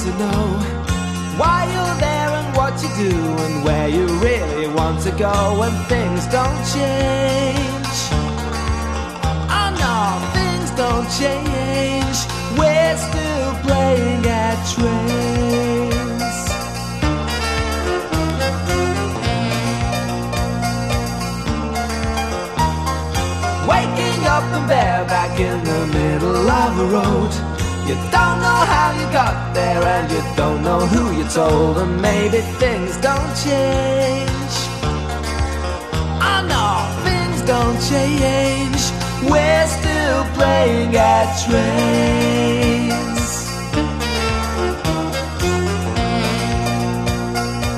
to know why you're there and what you do and where you really want to go when things don't change. Oh no, things don't change. We're still playing at trains. Waking up and bareback in the middle of the road. You don't know how you got there and you don't know who you told, and maybe things don't change. Oh no, things don't change. We're still playing at trains.